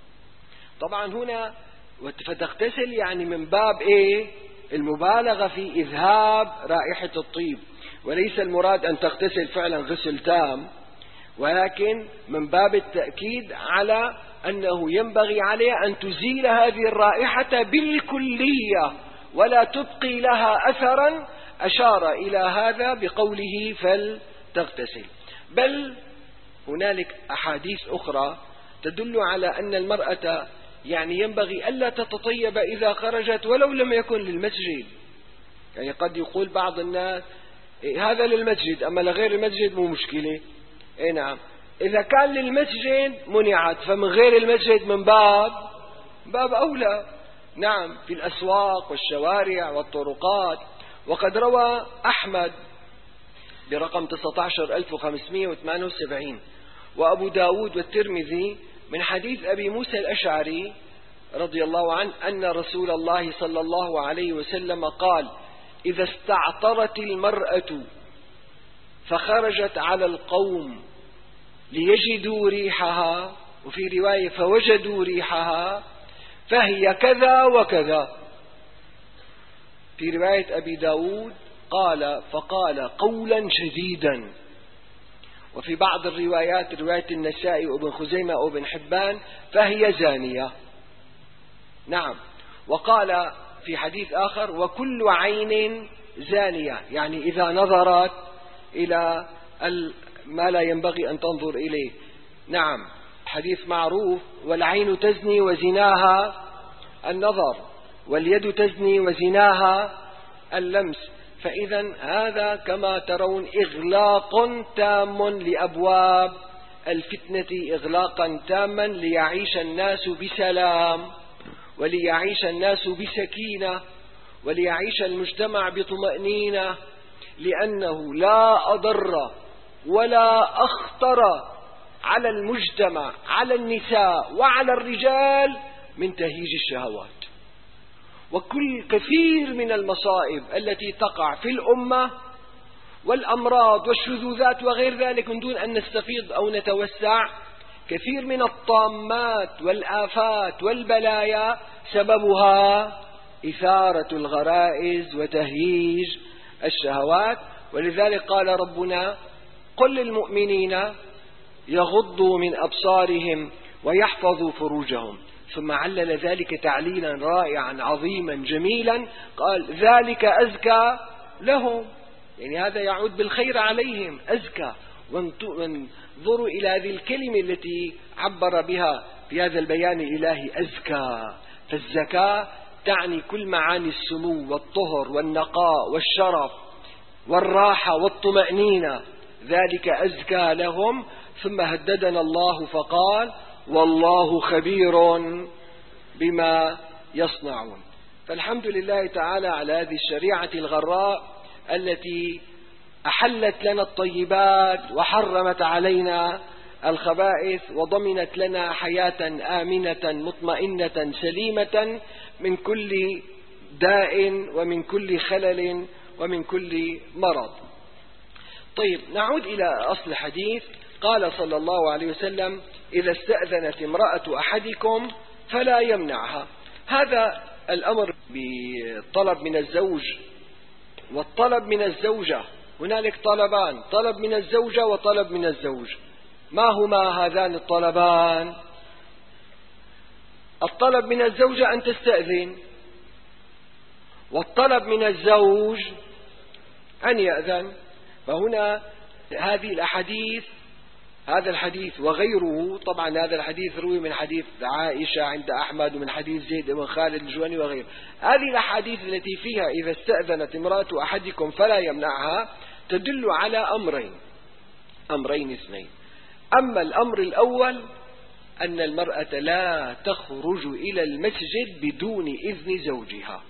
طبعا هنا فتغتسل يعني من باب إيه؟ المبالغة في إذهاب رائحة الطيب، وليس المراد أن تغتسل فعلا غسل تام، ولكن من باب التأكيد على أنه ينبغي عليها أن تزيل هذه الرائحة بالكلية ولا تبقي لها أثرا. أشار إلى هذا بقوله فلتغتسل. بل هنالك أحاديث أخرى تدل على أن المرأة يعني ينبغي ألا تتطيب إذا خرجت ولو لم يكن للمسجد. يعني قد يقول بعض الناس: إيه هذا للمسجد، أما لغير المسجد مو مشكلة. إيه نعم، إذا كان للمسجد منعت، فمن غير المسجد من باب باب أولى. نعم، في الأسواق والشوارع والطرقات. وقد روى أحمد برقم تسعة عشر ألف وخمسمائة وثمانية وسبعين وأبو داود والترمذي من حديث أبي موسى الأشعري رضي الله عنه أن رسول الله صلى الله عليه وسلم قال: إذا استعطرت المرأة فخرجت على القوم ليجدوا ريحها، وفي رواية فوجدوا ريحها، فهي كذا وكذا. في رواية أبي داود قال فقال قولا شديدا. وفي بعض الروايات رواية النسائي وابن خزيمة وابن حبان فهي زانية. نعم. وقال في حديث آخر: وكل عين زانية، يعني إذا نظرت إلى ما لا ينبغي أن تنظر إليه. نعم، حديث معروف: والعين تزني وزناها النظر، واليد تزني وزناها اللمس. فإذا هذا كما ترون إغلاق تام لأبواب الفتنة، إغلاقا تاما ليعيش الناس بسلام، وليعيش الناس بسكينة، وليعيش المجتمع بطمأنينة، لأنه لا أضر ولا أخطر على المجتمع، على النساء وعلى الرجال، من تهيج الشهوات. وكل كثير من المصائب التي تقع في الأمة والأمراض والشذوذات وغير ذلك، من دون أن نستفيض أو نتوسع، كثير من الطامات والآفات والبلايا سببها إثارة الغرائز وتهييج الشهوات. ولذلك قال ربنا: قل للمؤمنين يغضوا من أبصارهم ويحفظوا فروجهم. ثم علل ذلك تعليلا رائعا عظيما جميلا، قال ذلك أزكى لهم، يعني هذا يعود بالخير عليهم، أزكى. وانظروا إلى هذه الكلمة التي عبر بها في هذا البيان الإلهي، أزكى. فالزكاة تعني كل معاني السمو والطهر والنقاء والشرف والراحة والطمأنينة، ذلك أزكى لهم. ثم هددنا الله فقال والله خبير بما يصنعون. فالحمد لله تعالى على هذه الشريعة الغراء التي أحلت لنا الطيبات وحرمت علينا الخبائث، وضمنت لنا حياة آمنة مطمئنة سليمة من كل داء ومن كل خلل ومن كل مرض. طيب، نعود إلى أصل الحديث. قال صلى الله عليه وسلم إذا استأذنت امرأة أحدكم فلا يمنعها. هذا الأمر بالطلب من الزوج والطلب من الزوجة، هنالك طلبان، طلب من الزوجة وطلب من الزوج. ما هما هذان الطلبان؟ الطلب من الزوجة أن تستأذن، والطلب من الزوج أن يأذن. فهنا هذه الأحاديث، هذا الحديث وغيره، طبعا هذا الحديث روي من حديث عائشة عند أحمد ومن حديث زيد بن خالد الجهني وغيره. هذه الأحاديث التي فيها إذا استأذنت امرأة أحدكم فلا يمنعها تدل على أمرين أمرين اثنين. أما الأمر الأول أن المرأة لا تخرج إلى المسجد بدون إذن زوجها،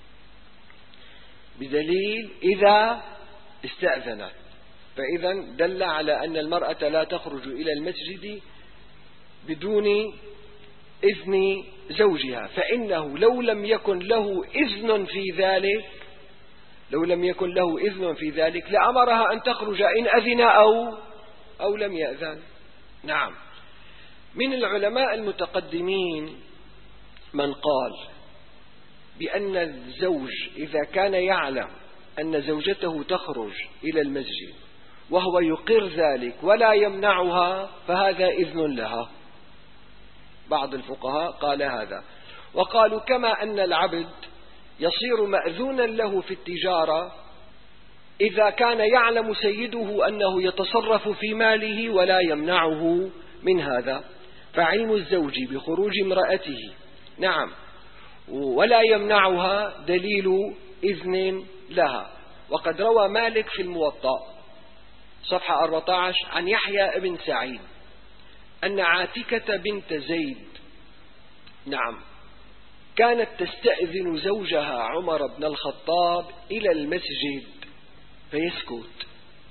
بدليل إذا استأذنت، فإذا دل على أن المرأة لا تخرج إلى المسجد بدون إذن زوجها، فإنه لو لم يكن له إذن في ذلك لو لم يكن له إذن في ذلك لأمرها أن تخرج إن أذن أو أو لم يأذن. نعم، من العلماء المتقدمين من قال بأن الزوج إذا كان يعلم أن زوجته تخرج إلى المسجد وهو يقر ذلك ولا يمنعها فهذا إذن لها. بعض الفقهاء قال هذا، وقالوا كما أن العبد يصير مأذونا له في التجارة إذا كان يعلم سيده أنه يتصرف في ماله ولا يمنعه من هذا، فعلم الزوج بخروج امرأته نعم ولا يمنعها دليل إذن لها. وقد روى مالك في الموطأ صفحة أربعة عشر عن يحيى بن سعيد أن عاتكة بنت زيد نعم كانت تستأذن زوجها عمر بن الخطاب إلى المسجد فيسكت،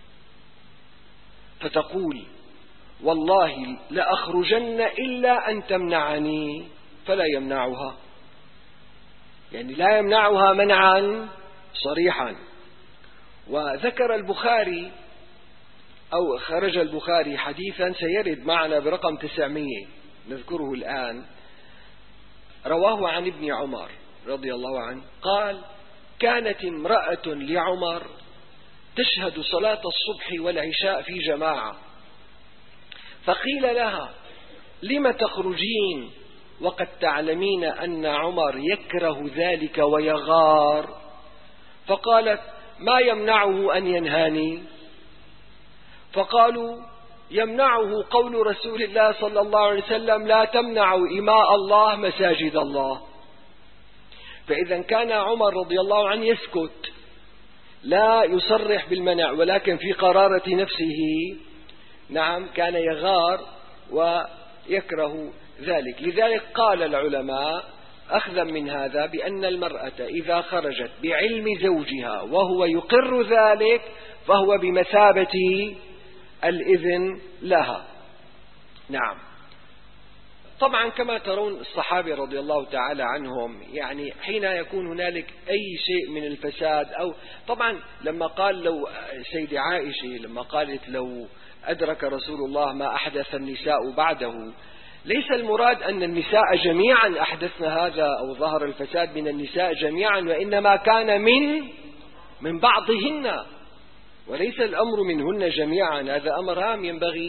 فتقول والله لأخرجن إلا أن تمنعني، فلا يمنعها، يعني لا يمنعها منعا صريحا. وذكر البخاري أو خرج البخاري حديثا سيرد معنا برقم تسعمية نذكره الآن، رواه عن ابن عمر رضي الله عنه قال كانت امرأة لعمر تشهد صلاة الصبح والعشاء في جماعة، فقيل لها لم تخرجين وقد تعلمين أن عمر يكره ذلك ويغار؟ فقالت ما يمنعه أن ينهاني؟ فقالوا يمنعه قول رسول الله صلى الله عليه وسلم لا تمنعوا إماء الله مساجد الله. فإذا كان عمر رضي الله عنه يسكت لا يصرح بالمنع، ولكن في قرارة نفسه نعم كان يغار ويكره ذلك. لذلك قال العلماء أخذا من هذا بأن المرأة إذا خرجت بعلم زوجها وهو يقر ذلك فهو بمثابة الإذن لها. نعم، طبعا كما ترون الصحابة رضي الله تعالى عنهم يعني حين يكون هنالك أي شيء من الفساد أو طبعا لما قال لو سيدة عائشة لما قالت لو أدرك رسول الله ما أحدث النساء بعده، ليس المراد أن النساء جميعا أحدثنا هذا أو ظهر الفساد من النساء جميعا، وإنما كان من من بعضهن وليس الأمر منهن جميعا. هذا أمر هام ينبغي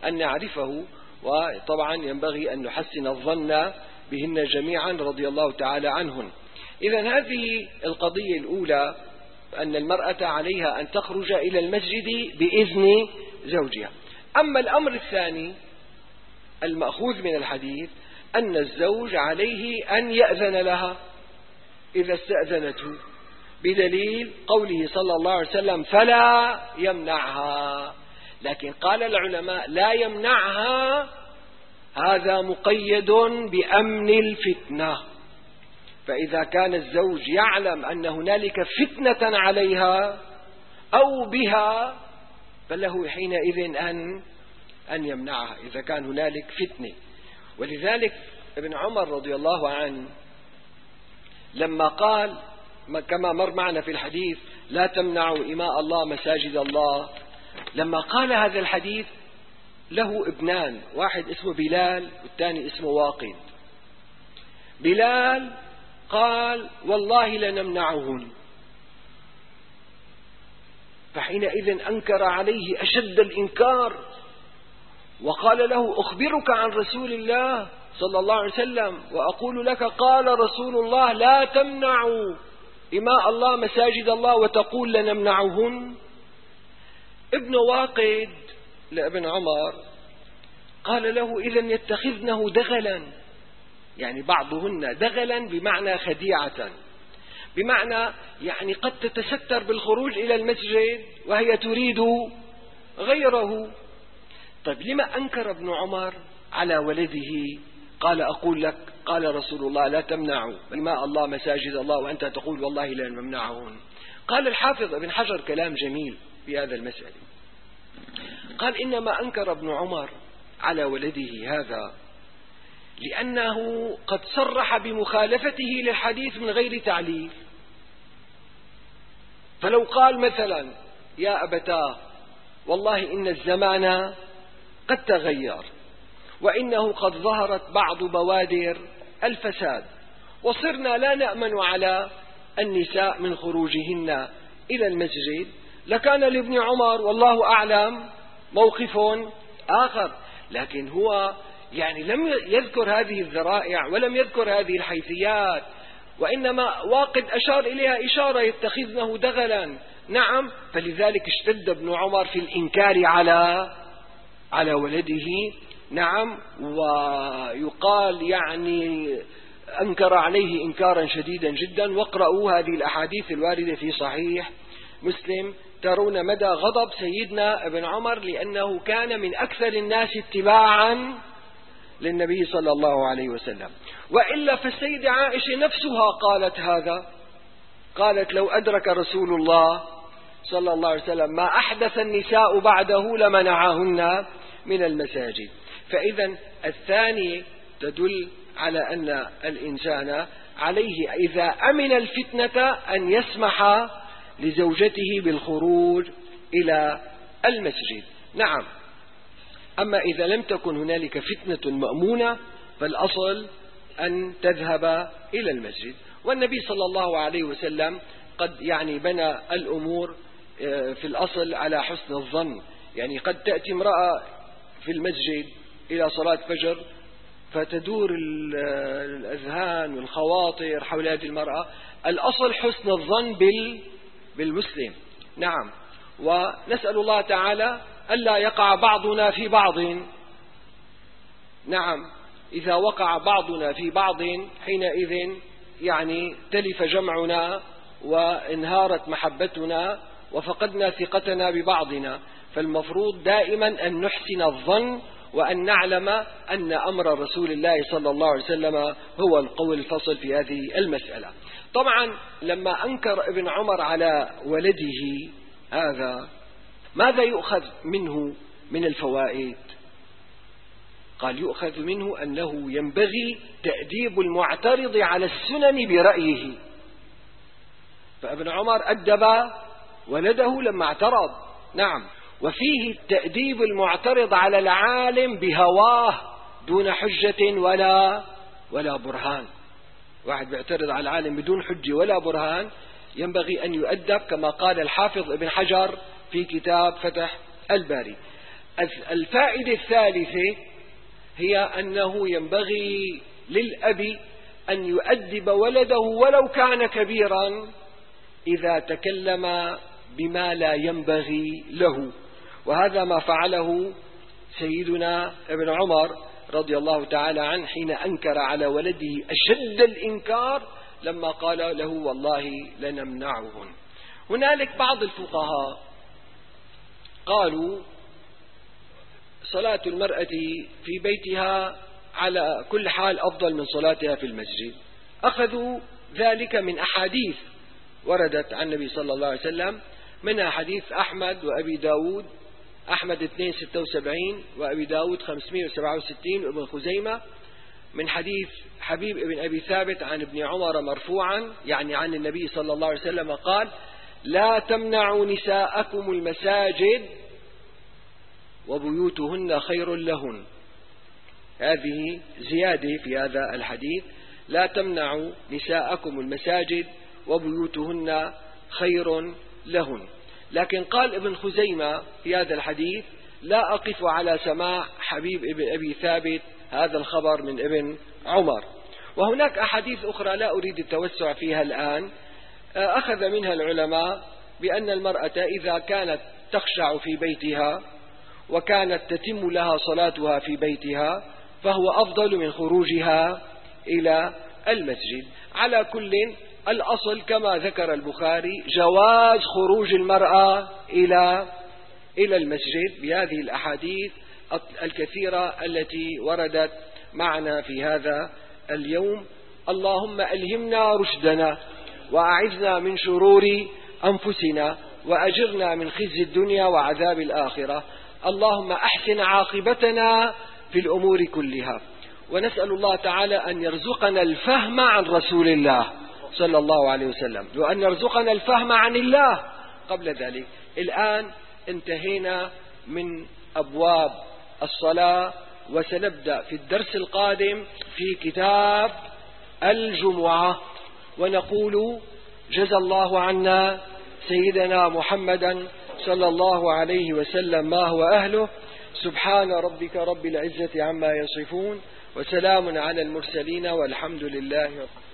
أن نعرفه، وطبعا ينبغي أن نحسن الظن بهن جميعا رضي الله تعالى عنهن. إذن هذه القضية الأولى، أن المرأة عليها أن تخرج إلى المسجد بإذن زوجها. أما الأمر الثاني المأخوذ من الحديث أن الزوج عليه أن يأذن لها إذا استأذنته، بدليل قوله صلى الله عليه وسلم فلا يمنعها. لكن قال العلماء لا يمنعها هذا مقيد بأمن الفتنة، فإذا كان الزوج يعلم أن هنالك فتنة عليها أو بها فله حينئذ أن أن يمنعها إذا كان هنالك فتنة. ولذلك ابن عمر رضي الله عنه لما قال كما مر معنا في الحديث لا تمنعوا إماء الله مساجد الله، لما قال هذا الحديث له ابنان، واحد اسمه بلال والثاني اسمه واقد. بلال قال والله لنمنعهن، فحينئذ أنكر عليه أشد الإنكار وقال له أخبرك عن رسول الله صلى الله عليه وسلم وأقول لك قال رسول الله لا تمنعوا إماء الله مساجد الله وتقول لنمنعهن. ابن واقد لابن عمر قال له إذن يتخذنه دغلا، يعني بعضهن دغلا بمعنى خديعة، بمعنى يعني قد تتستر بالخروج إلى المسجد وهي تريد غيره. طيب لما أنكر ابن عمر على ولده؟ قال أقول لك قال رسول الله لا تمنعوا إماء الله مساجد الله وأنت تقول والله لا نمنعهن. قال الحافظ ابن حجر كلام جميل في هذا المسألة، قال إنما أنكر ابن عمر على ولده هذا لأنه قد صرح بمخالفته للحديث من غير تعليل. فلو قال مثلا يا أبتاه والله إن الزمان قد تغير وإنه قد ظهرت بعض بوادر الفساد وصرنا لا نأمن على النساء من خروجهن إلى المسجد، لكان لابن عمر والله أعلم موقف آخر. لكن هو يعني لم يذكر هذه الذرائع ولم يذكر هذه الحيثيات، وإنما واقد أشار إليها إشارة يتخذنه دغلا. نعم، فلذلك اشتد ابن عمر في الإنكار على على ولده. نعم، ويقال يعني أنكر عليه إنكارا شديدا جدا. واقرأوا هذه الأحاديث الواردة في صحيح مسلم ترون مدى غضب سيدنا ابن عمر، لأنه كان من أكثر الناس اتباعا للنبي صلى الله عليه وسلم. وإلا فالسيدة عائشة نفسها قالت هذا، قالت لو أدرك رسول الله صلى الله عليه وسلم ما أحدث النساء بعده لمنعهن من المساجد. فإذا الثاني تدل على أن الإنسان عليه إذا أمن الفتنة أن يسمح لزوجته بالخروج إلى المسجد. نعم، أما إذا لم تكن هنالك فتنة مأمونة فالأصل أن تذهب إلى المسجد. والنبي صلى الله عليه وسلم قد يعني بنى الأمور في الأصل على حسن الظن. يعني قد تأتي امرأة في المسجد إلى صلاة فجر فتدور الأذهان والخواطر حول هذه المرأة، الأصل حسن الظن بالمسلم. نعم، ونسأل الله تعالى ألا يقع بعضنا في بعض. نعم، إذا وقع بعضنا في بعض حينئذ يعني تلف جمعنا وانهارت محبتنا وفقدنا ثقتنا ببعضنا. فالمفروض دائما أن نحسن الظن وأن نعلم أن أمر رسول الله صلى الله عليه وسلم هو القول الفصل في هذه المسألة. طبعا لما أنكر ابن عمر على ولده هذا ماذا يؤخذ منه من الفوائد؟ قال يؤخذ منه أنه ينبغي تأديب المعترض على السنن برأيه. فابن عمر أدب ولده لما اعترض. نعم، وفيه تأديب المعترض على العالم بهواه دون حجة ولا ولا برهان. واحد بيعترض على العالم بدون حجة ولا برهان ينبغي أن يؤدب كما قال الحافظ ابن حجر في كتاب فتح الباري. الفائدة الثالثة هي أنه ينبغي للأب أن يؤدب ولده ولو كان كبيرا إذا تكلم بما لا ينبغي له، وهذا ما فعله سيدنا ابن عمر رضي الله تعالى عنه حين أنكر على ولده أشد الإنكار لما قال له والله لنمنعهن. هنالك بعض الفقهاء قالوا صلاة المرأة في بيتها على كل حال أفضل من صلاتها في المسجد، أخذوا ذلك من أحاديث وردت عن النبي صلى الله عليه وسلم، منها حديث أحمد وأبي داود، أحمد اثنين ستة وسبعين وأبي داود خمسمائة وسبعة وستين وابن خزيمة، من حديث حبيب ابن أبي ثابت عن ابن عمر مرفوعا يعني عن النبي صلى الله عليه وسلم قال: لا تمنعوا نساءكم المساجد وبيوتهن خير لهن. هذه زيادة في هذا الحديث: لا تمنعوا نساءكم المساجد وبيوتهن خير لهن. لكن قال ابن خزيمة في هذا الحديث: لا أقف على سماع حبيب ابن أبي ثابت هذا الخبر من ابن عمر. وهناك أحاديث أخرى لا أريد التوسع فيها الآن، أخذ منها العلماء بأن المرأة إذا كانت تخشع في بيتها وكانت تتم لها صلاتها في بيتها فهو أفضل من خروجها إلى المسجد. على كل الأصل كما ذكر البخاري جواز خروج المرأة إلى إلى المسجد بهذه الأحاديث الكثيرة التي وردت معنا في هذا اليوم. اللهم ألهمنا رشدنا وأعذنا من شرور أنفسنا وأجرنا من خزي الدنيا وعذاب الآخرة. اللهم أحسن عاقبتنا في الأمور كلها، ونسأل الله تعالى أن يرزقنا الفهم عن رسول الله صلى الله عليه وسلم، وأن يرزقنا الفهم عن الله قبل ذلك. الآن انتهينا من أبواب الصلاة، وسنبدأ في الدرس القادم في كتاب الجمعة، ونقول: جزى الله عنا سيدنا محمدا صلى الله عليه وسلم ما هو أهله. سبحان ربك رب العزة عما يصفون، وسلام على المرسلين، والحمد لله رب العالمين.